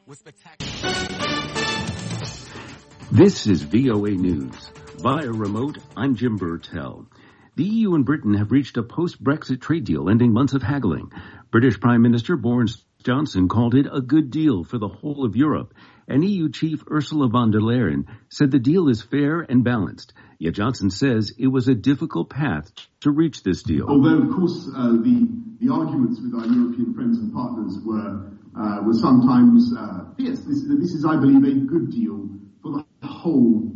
with spectacular. This is VOA News. Via remote, I'm Jim Burtell. The EU and Britain have reached a post-Brexit trade deal ending months of haggling. British Prime Minister Boris Johnson called it a good deal for the whole of Europe, and EU Chief Ursula von der Leyen said the deal is fair and balanced. Yet Johnson says it was a difficult path to reach this deal. Although, of course, the arguments with our European friends and partners were sometimes fierce. This is, I believe, a good deal for the whole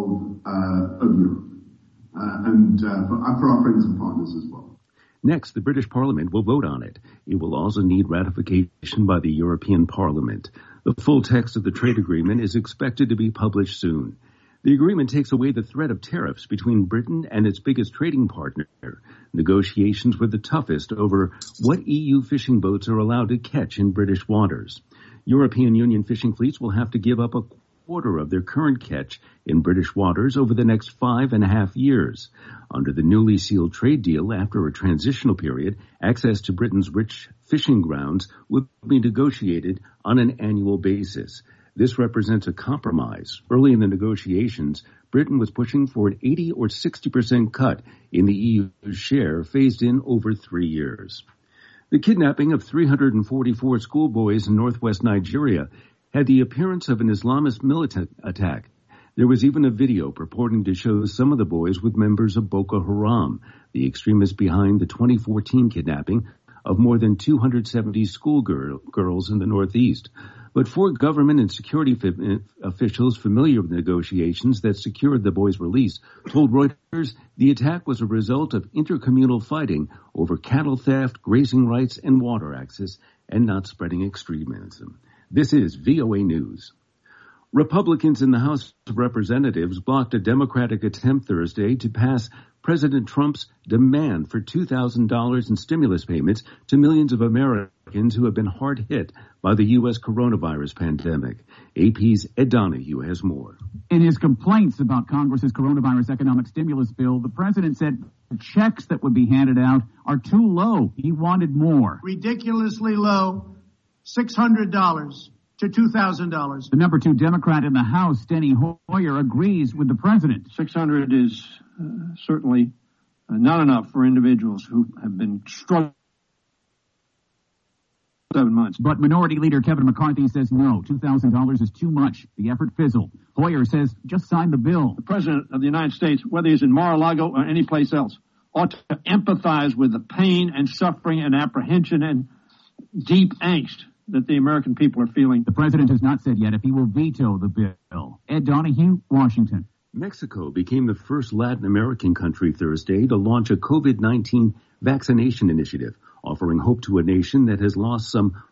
of Europe and for our friends and partners as well. Next, the British Parliament will vote on it. It will also need ratification by the European Parliament. The full text of the trade agreement is expected to be published soon. The agreement takes away the threat of tariffs between Britain and its biggest trading partner. Negotiations were the toughest over what EU fishing boats are allowed to catch in British waters. European Union fishing fleets will have to give up a quarter of their current catch in British waters over the next 5.5 years. Under the newly sealed trade deal, after a transitional period, access to Britain's rich fishing grounds would be negotiated on an annual basis. This represents a compromise. Early in the negotiations, Britain was pushing for an 80 or 60% cut in the EU's share, phased in over 3 years. The kidnapping of 344 schoolboys in northwest Nigeria had the appearance of an Islamist militant attack. There was even a video purporting to show some of the boys with members of Boko Haram, the extremists behind the 2014 kidnapping of more than 270 schoolgirls in the Northeast. But four government and security officials familiar with the negotiations that secured the boys' release told Reuters the attack was a result of intercommunal fighting over cattle theft, grazing rights, and water access, and not spreading extremism. This is VOA News. Republicans in the House of Representatives blocked a Democratic attempt Thursday to pass President Trump's demand for $2,000 in stimulus payments to millions of Americans who have been hard hit by the U.S. coronavirus pandemic. AP's Ed Donahue has more. In his complaints about Congress's coronavirus economic stimulus bill, the president said the checks that would be handed out are too low. He wanted more. Ridiculously low, $600 to $2,000. The number 2 Democrat in the House, Steny Hoyer, agrees with the president. $600 is certainly not enough for individuals who have been struggling 7 months. But Minority Leader Kevin McCarthy says no, $2,000 is too much. The effort fizzled. Hoyer says just sign the bill. The president of the United States, whether he's in Mar-a-Lago or any place else, ought to empathize with the pain and suffering and apprehension and deep angst that the American people are feeling. The president has not said yet if he will veto the bill. Ed Donahue, Washington. Mexico became the first Latin American country Thursday to launch a COVID-19 vaccination initiative, offering hope to a nation that has lost some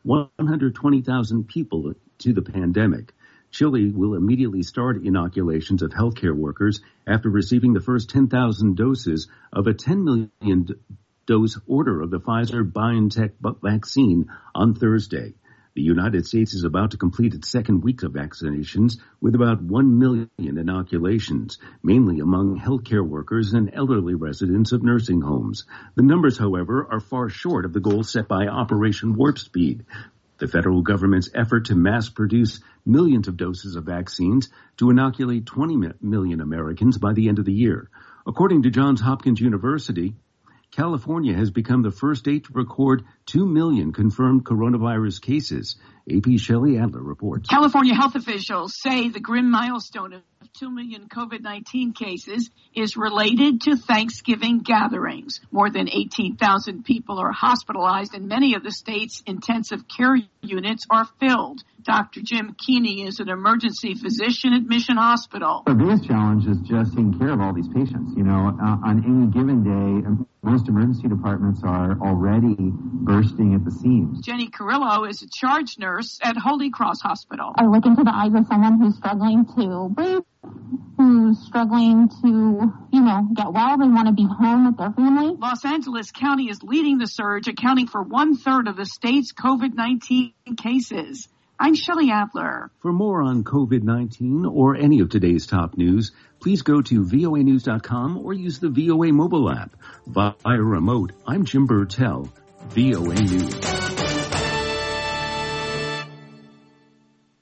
120,000 people to the pandemic. Chile will immediately start inoculations of healthcare workers after receiving the first 10,000 doses of a 10 million dose order of the Pfizer-BioNTech vaccine on Thursday. The United States is about to complete its second week of vaccinations with about 1 million inoculations, mainly among healthcare workers and elderly residents of nursing homes. The numbers, however, are far short of the goal set by Operation Warp Speed, the federal government's effort to mass produce millions of doses of vaccines to inoculate 20 million Americans by the end of the year. According to Johns Hopkins University, California has become the first state to record 2 million confirmed coronavirus cases. AP Shelley Adler reports. California health officials say the grim milestone of 2 million COVID-19 cases is related to Thanksgiving gatherings. More than 18,000 people are hospitalized and many of the state's intensive care units are filled. Dr. Jim Keeney is an emergency physician at Mission Hospital. The biggest challenge is just taking care of all these patients. On any given day, most emergency departments are already bursting at the seams. Jenny Carrillo is a charge nurse at Holy Cross Hospital. I look into the eyes of someone who's struggling to breathe, who's struggling to, get well. They want to be home with their family. Los Angeles County is leading the surge, accounting for 1/3 of the state's COVID-19 cases. I'm Shelley Adler. For more on COVID-19 or any of today's top news, please go to voanews.com or use the VOA mobile app. Via remote, I'm Jim Burtell, VOA News.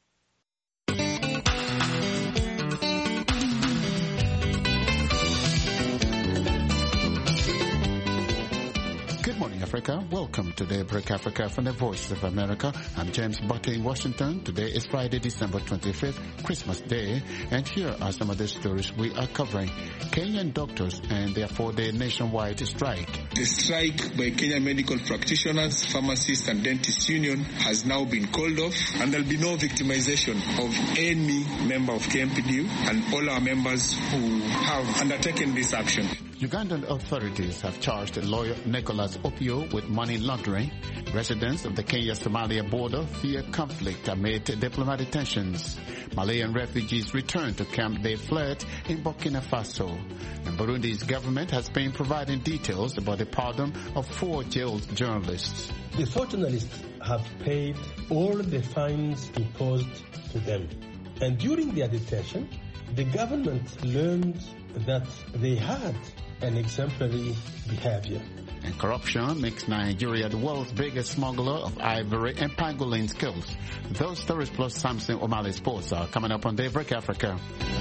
Africa. Welcome to Daybreak Africa from the Voice of America. I'm James Butter in Washington. Today is Friday, December 25th, Christmas Day. And here are some of the stories we are covering. Kenyan doctors and their 4-day nationwide strike. The strike by Kenyan medical practitioners, pharmacists and dentists union has now been called off, and there'll be no victimization of any member of KMPDU and all our members who have undertaken this action. Ugandan authorities have charged lawyer Nicholas Opio with money laundering. Residents of the Kenya-Somalia border fear conflict amid diplomatic tensions. Malian refugees return to camp they fled in Burkina Faso. And Burundi's government has been providing details about the pardon of 4 jailed journalists. The 4 journalists have paid all the fines imposed to them. And during their detention, the government learned that they had an exemplary behavior. And corruption makes Nigeria the world's biggest smuggler of ivory and pangolin skills. Those stories plus Samson O'Malley Sports are coming up on Daybreak Africa.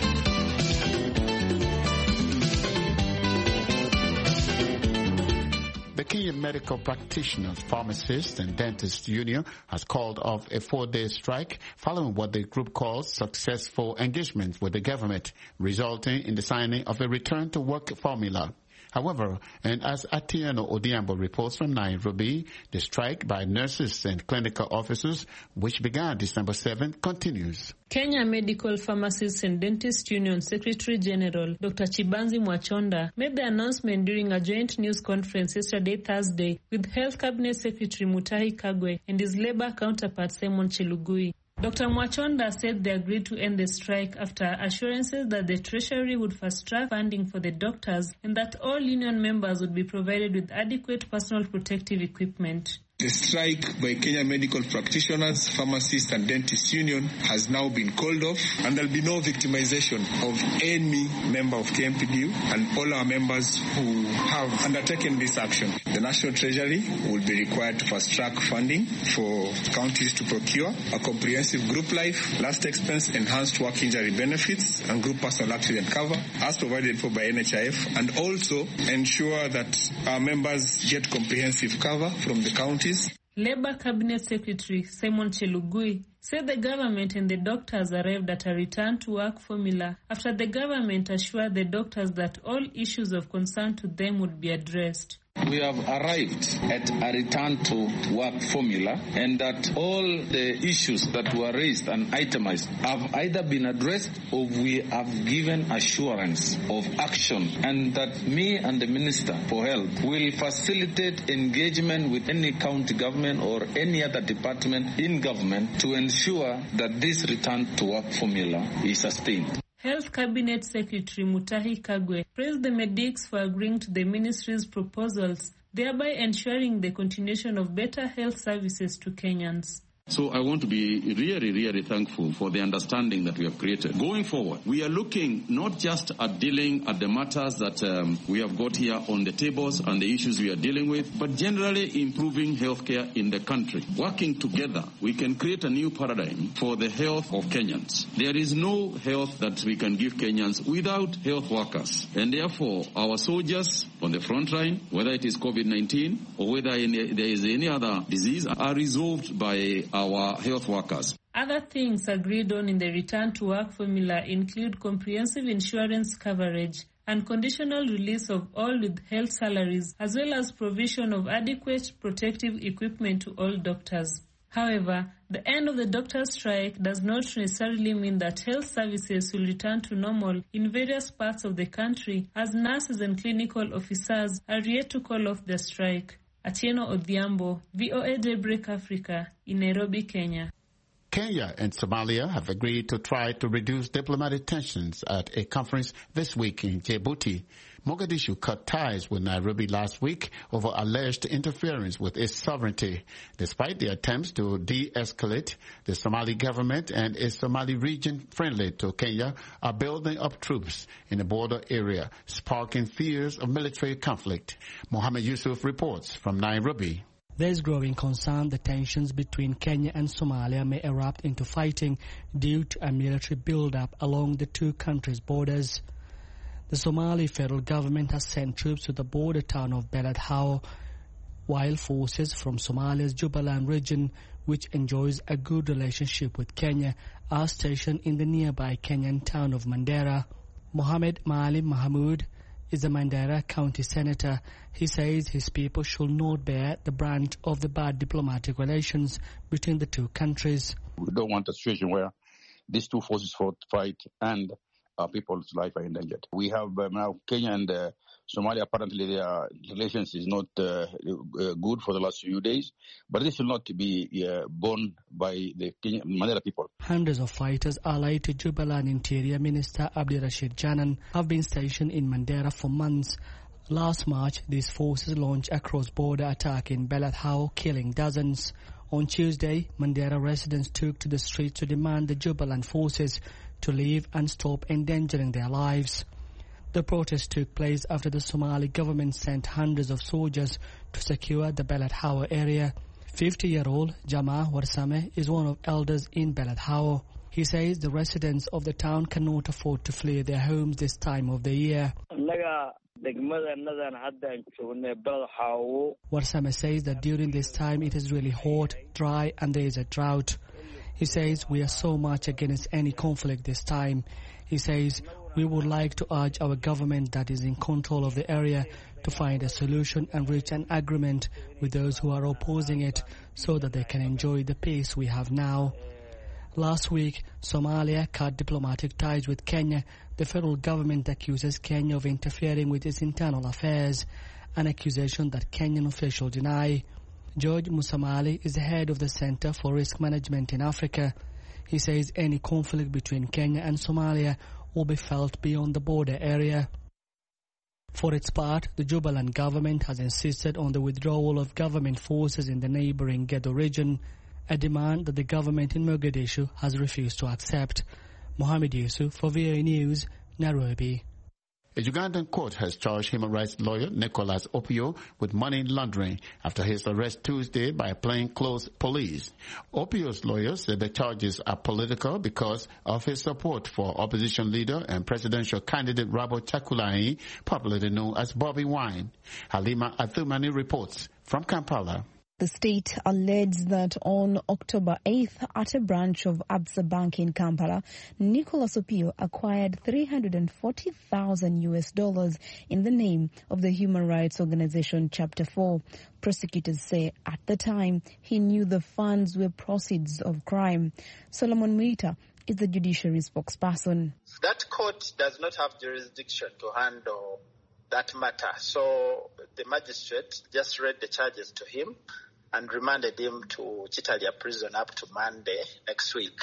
The Kenyan Medical Practitioners, Pharmacists and Dentists Union has called off a 4-day strike following what the group calls successful engagements with the government, resulting in the signing of a return-to-work formula. However, and as Atieno Odiambo reports from Nairobi, the strike by nurses and clinical officers, which began December 7th, continues. Kenya Medical Pharmacists and Dentists Union Secretary General Dr. Chibanzi Mwachonda made the announcement during a joint news conference yesterday Thursday with Health Cabinet Secretary Mutahi Kagwe and his Labour counterpart Simon Chelugui. Dr. Mwachonda said they agreed to end the strike after assurances that the Treasury would fast-track funding for the doctors and that all union members would be provided with adequate personal protective equipment. The strike by Kenya Medical Practitioners, Pharmacists and Dentists Union has now been called off, and there'll be no victimization of any member of KMPDU and all our members who have undertaken this action. The National Treasury will be required to fast-track funding for counties to procure a comprehensive group life, last expense, enhanced work injury benefits, and group personal accident cover, as provided for by NHIF, and also ensure that our members get comprehensive cover from the county. Labour Cabinet Secretary Simon Chelugui said the government and the doctors arrived at a return-to-work formula after the government assured the doctors that all issues of concern to them would be addressed. We have arrived at a return-to-work formula, and that all the issues that were raised and itemized have either been addressed or we have given assurance of action, and that me and the Minister for Health will facilitate engagement with any county government or any other department in government to ensure that this return-to-work formula is sustained. Health Cabinet Secretary Mutahi Kagwe praised the medics for agreeing to the ministry's proposals, thereby ensuring the continuation of better health services to Kenyans. So I want to be really, really thankful for the understanding that we have created. Going forward, we are looking not just at dealing at the matters that we have got here on the tables and the issues we are dealing with, but generally improving healthcare in the country. Working together, we can create a new paradigm for the health of Kenyans. There is no health that we can give Kenyans without health workers. And therefore, our soldiers on the front line, whether it is COVID-19 or whether there is any other disease, are resolved by our health workers. Other things agreed on in the return-to-work formula include comprehensive insurance coverage and conditional release of all with health salaries, as well as provision of adequate protective equipment to all doctors. However, the end of the doctor strike does not necessarily mean that health services will return to normal in various parts of the country, as nurses and clinical officers are yet to call off the strike. Atieno Odiambo, VOA Daybreak Africa, in Nairobi, Kenya. Kenya and Somalia have agreed to try to reduce diplomatic tensions at a conference this week in Djibouti. Mogadishu cut ties with Nairobi last week over alleged interference with its sovereignty. Despite the attempts to de-escalate, the Somali government and a Somali region friendly to Kenya are building up troops in the border area, sparking fears of military conflict. Mohammed Yusuf reports from Nairobi. There is growing concern that tensions between Kenya and Somalia may erupt into fighting due to a military build-up along the two countries' borders. The Somali federal government has sent troops to the border town of Beled How while forces from Somalia's Jubaland region, which enjoys a good relationship with Kenya, are stationed in the nearby Kenyan town of Mandera. Mohamed Maalim Mahmoud is a Mandera county senator. He says his people should not bear the brunt of the bad diplomatic relations between the two countries. We don't want a situation where these two forces fight and people's life are endangered. We have now Kenya and Somalia. Apparently their relations is not good for the last few days, but this will not be borne by the Mandela people. Hundreds of fighters allied to Jubaland Interior Minister Abdirashid Janan have been stationed in Mandera for months. Last March, these forces launched a cross-border attack in Belethao, killing dozens. On Tuesday, Mandera residents took to the streets to demand the Jubaland forces to leave and stop endangering their lives. The protest took place after the Somali government sent hundreds of soldiers to secure the Belethao area. 50-year-old Jama Warsame is one of elders in Belethao. He says the residents of the town cannot afford to flee their homes this time of the year. Warsame says that during this time it is really hot, dry, and there is a drought. He says we are so much against any conflict this time. He says we would like to urge our government that is in control of the area to find a solution and reach an agreement with those who are opposing it so that they can enjoy the peace we have now. Last week, Somalia cut diplomatic ties with Kenya. The federal government accuses Kenya of interfering with its internal affairs, an accusation that Kenyan officials deny. George Musamali is the head of the Center for Risk Management in Africa. He says any conflict between Kenya and Somalia will be felt beyond the border area. For its part, the Jubaland government has insisted on the withdrawal of government forces in the neighboring Gedo region, a demand that the government in Mogadishu has refused to accept. Mohamed Yusuf for VOA News, Nairobi. A Ugandan court has charged human rights lawyer Nicholas Opio with money laundering after his arrest Tuesday by plainclothes police. Opio's lawyers said the charges are political because of his support for opposition leader and presidential candidate Robert Chakulai, popularly known as Bobby Wine. Halima Athumani reports from Kampala. The state alleged that on October 8th, at a branch of Absa Bank in Kampala, Nicholas Opio acquired $340,000 in the name of the human rights organization Chapter 4. Prosecutors say at the time he knew the funds were proceeds of crime. Solomon Muita is the judiciary spokesperson. That court does not have jurisdiction to handle that matter, so the magistrate just read the charges to him and remanded him to Chitalia prison up to Monday next week.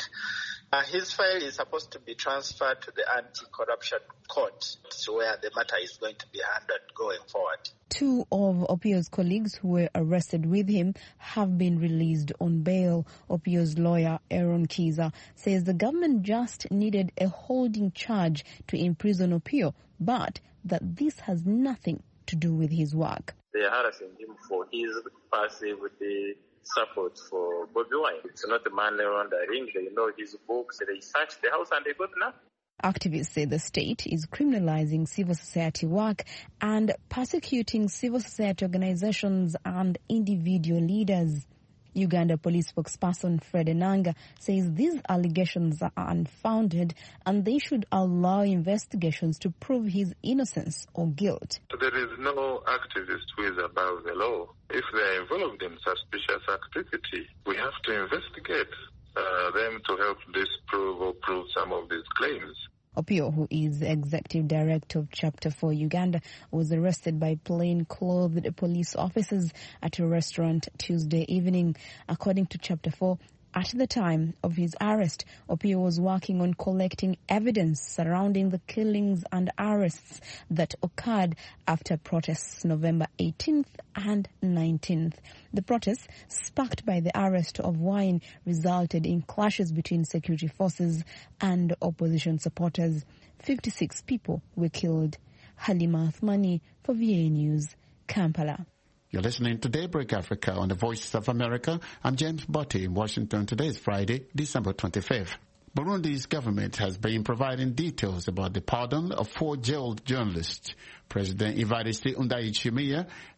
His file is supposed to be transferred to the anti-corruption court, where the matter is going to be handled going forward. Two of Opio's colleagues who were arrested with him have been released on bail. Opio's lawyer, Aaron Kiza, says the government just needed a holding charge to imprison Opio, but that this has nothing to do with his work. They are harassing him for his passive support for Bobby Wine. It's not money laundering. They know his books. They searched the house and they got nothing. Activists say the state is criminalizing civil society work and persecuting civil society organizations and individual leaders. Uganda police spokesperson Fred Enanga says these allegations are unfounded and they should allow investigations to prove his innocence or guilt. There is no activist who is above the law. If they are involved in suspicious activity, we have to investigate them to help disprove or prove some of these claims. Opio, who is executive director of Chapter 4 Uganda, was arrested by plain-clothed police officers at a restaurant Tuesday evening. According to Chapter 4, at the time of his arrest, Opio was working on collecting evidence surrounding the killings and arrests that occurred after protests November 18th and 19th. The protests, sparked by the arrest of Wine, resulted in clashes between security forces and opposition supporters. 56 people were killed. Halima Athmani for VOA News, Kampala. You're listening to Daybreak Africa on the Voice of America. I'm James Botti in Washington. Today is Friday, December 25th. Burundi's government has been providing details about the pardon of 4 jailed journalists. President Evariste Ndayishimiye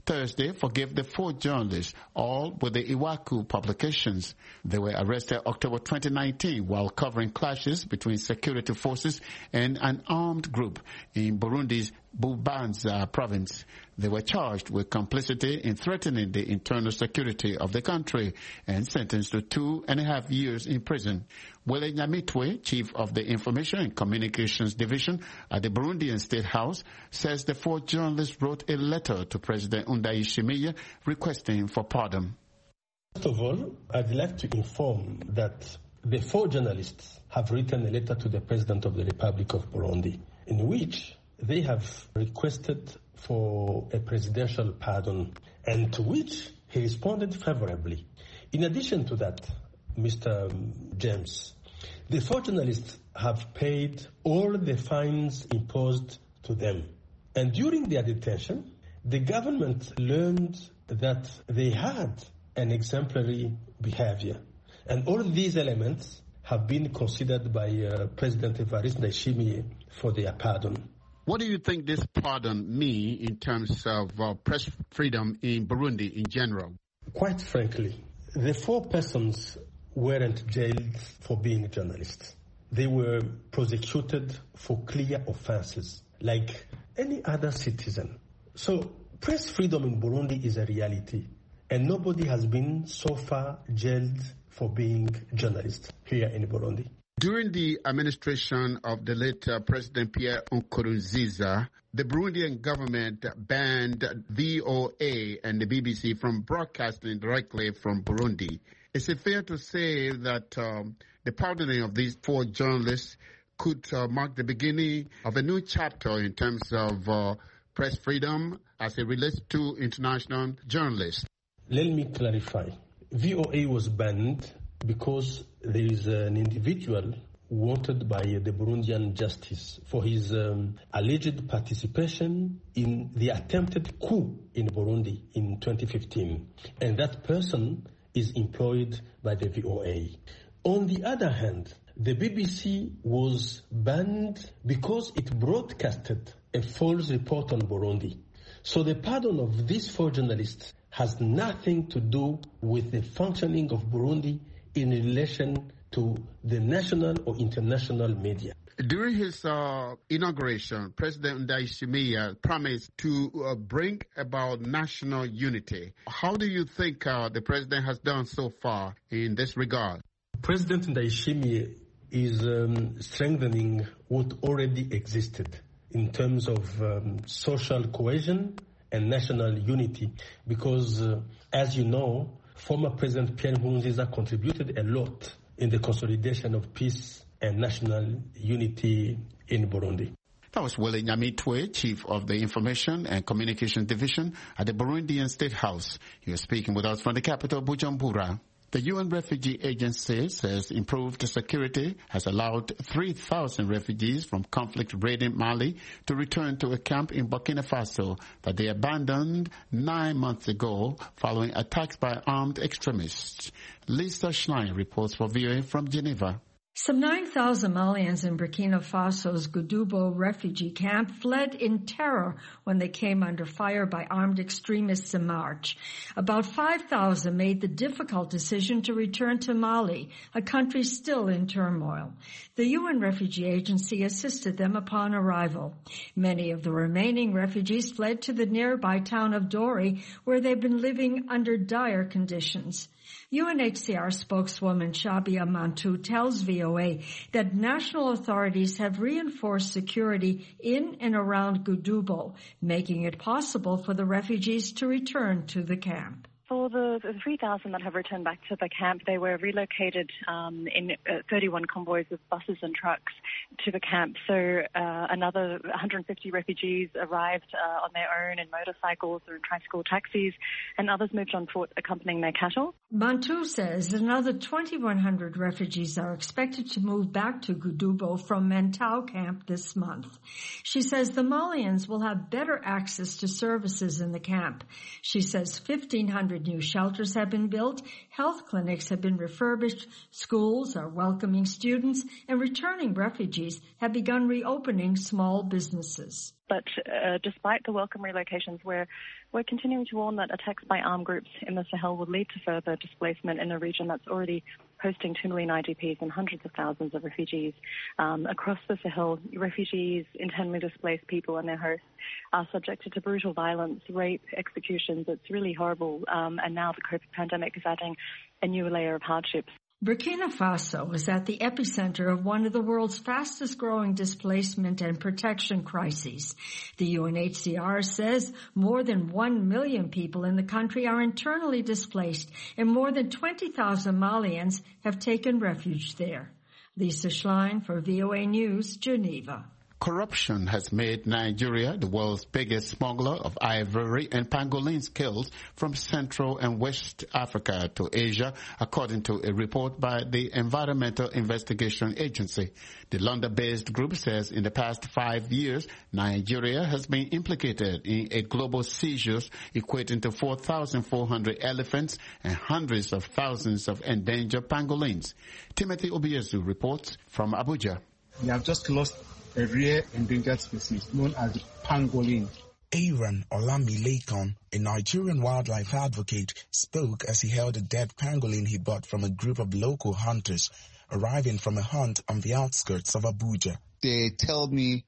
Thursday forgave the 4 journalists, all with the Iwaku publications. They were arrested October 2019 while covering clashes between security forces and an armed group in Burundi's Bubanza province. They were charged with complicity in threatening the internal security of the country and sentenced to 2.5 years in prison. Wele Nyamitwe, chief of the Information and Communications Division at the Burundian State House, says the 4 journalists wrote a letter to President Ndayishimiye requesting for pardon. First of all, I'd like to inform that the 4 journalists have written a letter to the President of the Republic of Burundi in which they have requested for a presidential pardon, and to which he responded favorably. In addition to that, Mr. James, the 4 journalists have paid all the fines imposed to them. And during their detention, the government learned that they had an exemplary behavior. And all these elements have been considered by President Evariste Ndayishimiye for their pardon. What do you think this pardon means in terms of press freedom in Burundi in general? Quite frankly, the 4 persons weren't jailed for being journalists. They were prosecuted for clear offenses, like any other citizen. So press freedom in Burundi is a reality, and nobody has been so far jailed for being journalists here in Burundi. During the administration of the late President Pierre Nkurunziza, the Burundian government banned VOA and the BBC from broadcasting directly from Burundi. Is it fair to say that the pardoning of these 4 journalists could mark the beginning of a new chapter in terms of press freedom as it relates to international journalists? Let me clarify. VOA was banned because there is an individual wanted by the Burundian justice for his alleged participation in the attempted coup in Burundi in 2015. And that person is employed by the VOA. On the other hand, the BBC was banned because it broadcasted a false report on Burundi. So the pardon of these 4 journalists has nothing to do with the functioning of Burundi in relation to the national or international media. During his inauguration, President Ndayishimiye promised to bring about national unity. How do you think the president has done so far in this regard? President Ndayishimiye is strengthening what already existed in terms of social cohesion and national unity, because as you know, former President Pierre Nkurunziza contributed a lot in the consolidation of peace and national unity in Burundi. That was Wele Nyamitwe, Chief of the Information and Communications Division at the Burundian State House. He was speaking with us from the capital, Bujumbura. The UN Refugee Agency says improved security has allowed 3,000 refugees from conflict-ridden Mali to return to a camp in Burkina Faso that they abandoned 9 months ago following attacks by armed extremists. Lisa Schlein reports for VOA from Geneva. Some 9,000 Malians in Burkina Faso's Goudoubo refugee camp fled in terror when they came under fire by armed extremists in March. About 5,000 made the difficult decision to return to Mali, a country still in turmoil. The UN Refugee Agency assisted them upon arrival. Many of the remaining refugees fled to the nearby town of Dori, where they've been living under dire conditions. UNHCR spokeswoman Shabia Mantou tells VOA that national authorities have reinforced security in and around Goudoubo, making it possible for the refugees to return to the camp. For the 3,000 that have returned back to the camp, they were relocated in 31 convoys of buses and trucks to the camp. So another 150 refugees arrived on their own in motorcycles or in tricycle taxis, and others moved on foot accompanying their cattle. Mantou says another 2,100 refugees are expected to move back to Goudoubo from Mentau camp this month. She says the Malians will have better access to services in the camp. She says 1,500 100 new shelters have been built, health clinics have been refurbished, schools are welcoming students, and returning refugees have begun reopening small businesses. But despite the welcome relocations, we're continuing to warn that attacks by armed groups in the Sahel will lead to further displacement in a region that's already hosting 2 million IDPs and hundreds of thousands of refugees. Across the Sahel, refugees, internally displaced people and their hosts are subjected to brutal violence, rape, executions. It's really horrible. And now the COVID pandemic is adding a new layer of hardships. Burkina Faso is at the epicenter of one of the world's fastest-growing displacement and protection crises. The UNHCR says more than 1 million people in the country are internally displaced, and more than 20,000 Malians have taken refuge there. Lisa Schlein for VOA News, Geneva. Corruption has made Nigeria the world's biggest smuggler of ivory and pangolin scales from Central and West Africa to Asia, according to a report by the Environmental Investigation Agency. The London-based group says in the past 5 years, Nigeria has been implicated in a global seizures equating to 4,400 elephants and hundreds of thousands of endangered pangolins. Timothy Obiezu reports from Abuja. We have just lost a rare endangered species known as the pangolin. Aaron Olamilekan, a Nigerian wildlife advocate, spoke as he held a dead pangolin he bought from a group of local hunters arriving from a hunt on the outskirts of Abuja. They tell me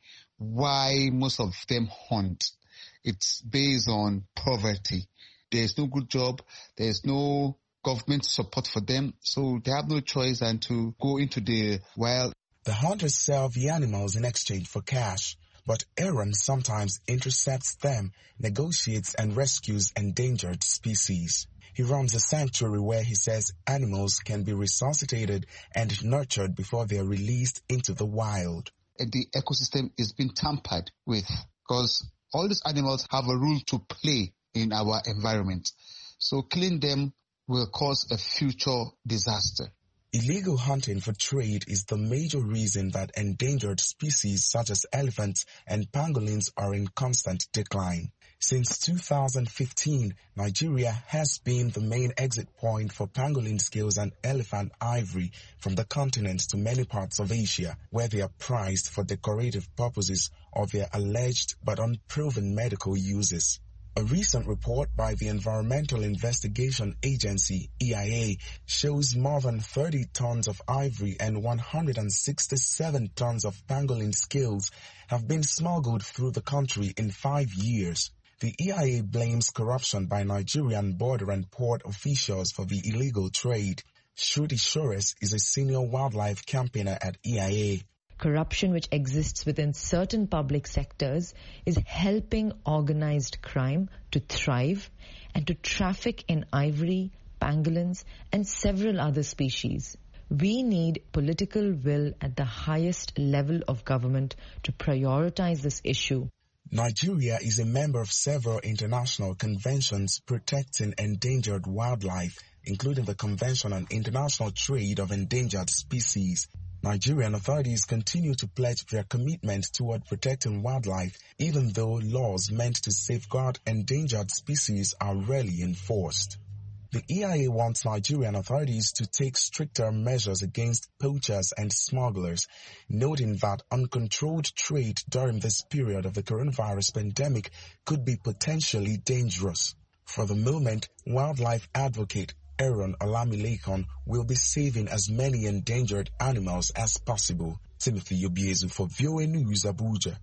why most of them hunt. It's based on poverty. There's no good job. There's no government support for them. So they have no choice than to go into the wild. The hunters sell the animals in exchange for cash, but Aaron sometimes intercepts them, negotiates and rescues endangered species. He runs a sanctuary where he says animals can be resuscitated and nurtured before they are released into the wild. The ecosystem is being tampered with because all these animals have a role to play in our environment. So killing them will cause a future disaster. Illegal hunting for trade is the major reason that endangered species such as elephants and pangolins are in constant decline. Since 2015, Nigeria has been the main exit point for pangolin scales and elephant ivory from the continent to many parts of Asia, where they are prized for decorative purposes or their alleged but unproven medical uses. A recent report by the Environmental Investigation Agency, EIA, shows more than 30 tons of ivory and 167 tons of pangolin scales have been smuggled through the country in 5 years. The EIA blames corruption by Nigerian border and port officials for the illegal trade. Shruti Shores is a senior wildlife campaigner at EIA. Corruption which exists within certain public sectors is helping organized crime to thrive and to traffic in ivory, pangolins, and several other species. We need political will at the highest level of government to prioritize this issue. Nigeria is a member of several international conventions protecting endangered wildlife, including the Convention on International Trade of Endangered Species. Nigerian authorities continue to pledge their commitment toward protecting wildlife, even though laws meant to safeguard endangered species are rarely enforced. The EIA wants Nigerian authorities to take stricter measures against poachers and smugglers, noting that uncontrolled trade during this period of the coronavirus pandemic could be potentially dangerous. For the moment, wildlife advocate Aaron Olamilekan will be saving as many endangered animals as possible. Timothy Obiezu for VOA News, Abuja.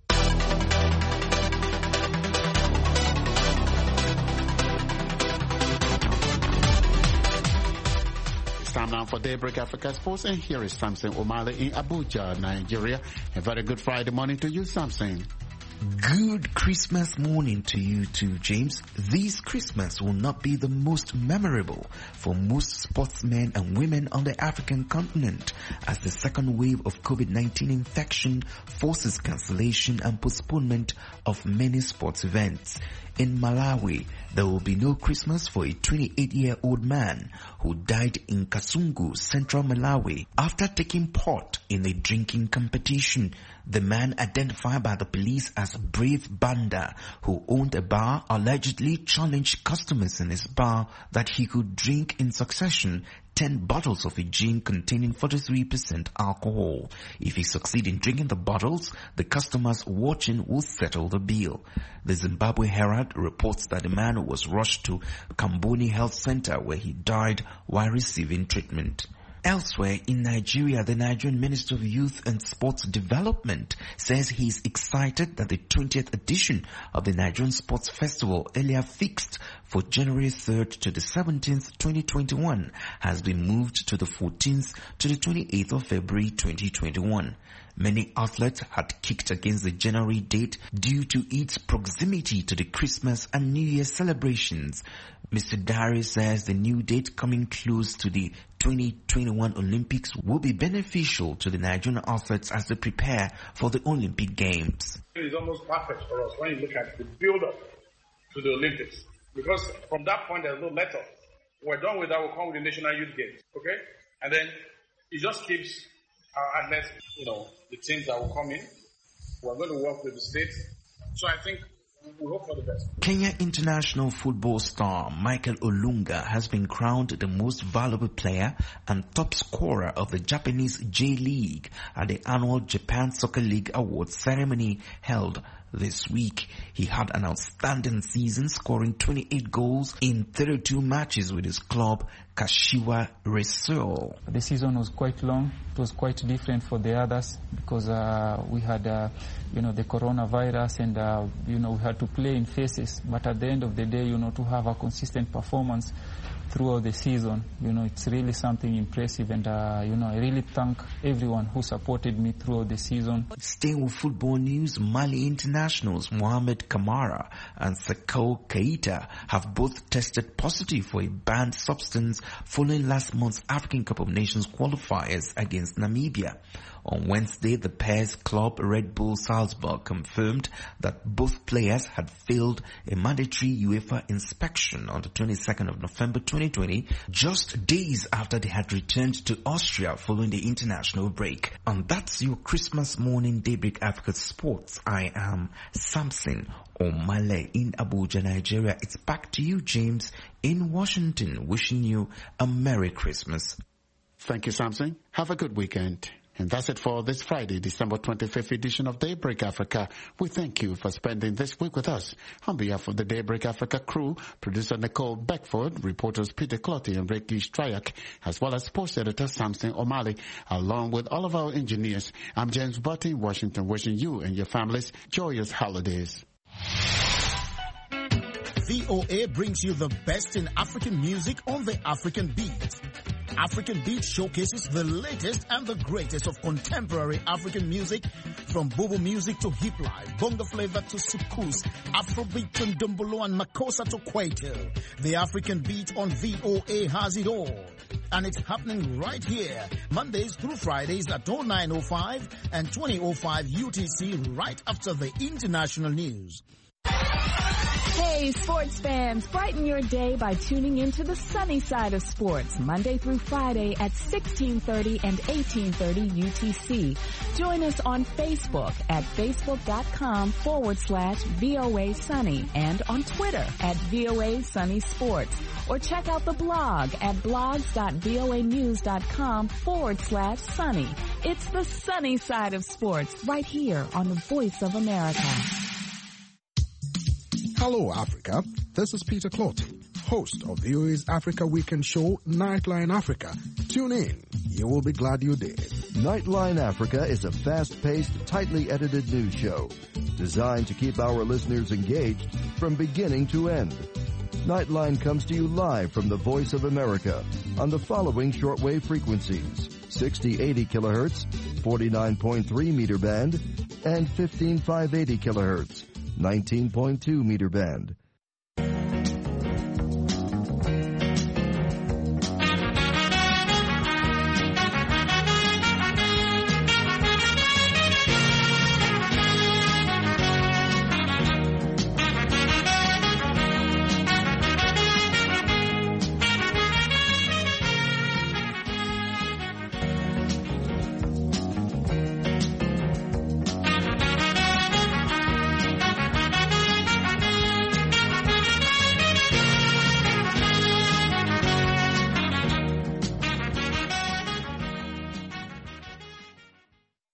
It's time now for Daybreak Africa Sports, and here is Samson O'Malley in Abuja, Nigeria. A very good Friday morning to you, Samson. Good Christmas morning to you too, James. This Christmas will not be the most memorable for most sportsmen and women on the African continent as the second wave of COVID-19 infection forces cancellation and postponement of many sports events. In Malawi, there will be no Christmas for a 28-year-old man who died in Kasungu, central Malawi, after taking part in a drinking competition. The man, identified by the police as as Brave Banda, who owned a bar, allegedly challenged customers in his bar that he could drink in succession 10 bottles of a gin containing 43% alcohol. If he succeeds in drinking the bottles, the customers watching will settle the bill. The Zimbabwe Herald reports that the man was rushed to Kamboni Health Center where he died while receiving treatment. Elsewhere in Nigeria, the Nigerian Minister of Youth and Sports Development says he is excited that the 20th edition of the Nigerian Sports Festival, earlier fixed for January 3rd to the 17th, 2021, has been moved to the 14th to the 28th of February 2021. Many athletes had kicked against the January date due to its proximity to the Christmas and New Year celebrations. Mr. Dari says the new date coming close to the 2021 Olympics will be beneficial to the Nigerian athletes as they prepare for the Olympic Games. It is almost perfect for us when you look at the build-up to the Olympics. Because from that point, there's no let-up. We're done with that, we'll come with the National Youth Games, okay? And then it just keeps our athletes, the teams that will come in. We're going to work with the states. So I think we hope for the best. Kenya international football star Michael Olunga has been crowned the most valuable player and top scorer of the Japanese J-League at the annual Japan Soccer League Awards ceremony held this week. He had an outstanding season, scoring 28 goals in 32 matches with his club, Kashiwa Reysol. The season was quite long. It was quite different for the others because we had, the coronavirus and, we had to play in phases. But at the end of the day, to have a consistent performance throughout the season, it's really something impressive. And, I really thank everyone who supported me throughout the season. Staying with football news, Mali internationals Mohamed Kamara and Sakho Keita have both tested positive for a banned substance following last month's African Cup of Nations qualifiers against Namibia. On Wednesday, the pair's club Red Bull Salzburg confirmed that both players had failed a mandatory UEFA inspection on the 22nd of November 2020, just days after they had returned to Austria following the international break. And that's your Christmas morning Daybreak Africa Sports. I am Samson Omale in Abuja, Nigeria. It's back to you, James, in Washington, wishing you a Merry Christmas. Thank you, Samson. Have a good weekend. And that's it for this Friday, December 25th edition of Daybreak Africa. We thank you for spending this week with us. On behalf of the Daybreak Africa crew, producer Nicole Beckford, reporters Peter Clotty and Ricky Stryak, as well as sports editor Samson O'Malley, along with all of our engineers, I'm James Butty in Washington, wishing you and your families joyous holidays. VOA brings you the best in African music on the African Beat. African Beat showcases the latest and the greatest of contemporary African music, from Bobo music to hip life, bongo flavor to soukous, Afrobeat and Dumbolo and Makossa to Kwaito. The African Beat on VOA has it all. And it's happening right here, Mondays through Fridays at 09:05 and 20:05 UTC, right after the international news. Hey, sports fans, brighten your day by tuning into the sunny side of sports, Monday through Friday at 16:30 and 18:30 UTC. Join us on Facebook at facebook.com/VOA Sunny and on Twitter at VOA Sunny Sports. Or check out the blog at blogs.voanews.com/sunny. It's the sunny side of sports right here on the Voice of America. Hello, Africa. This is Peter Clotty, host of VOA's Africa Weekend show, Nightline Africa. Tune in. You will be glad you did. Nightline Africa is a fast-paced, tightly edited news show designed to keep our listeners engaged from beginning to end. Nightline comes to you live from the Voice of America on the following shortwave frequencies: 6080 kilohertz, 49.3 meter band, and 15580 kilohertz, 19.2 meter band.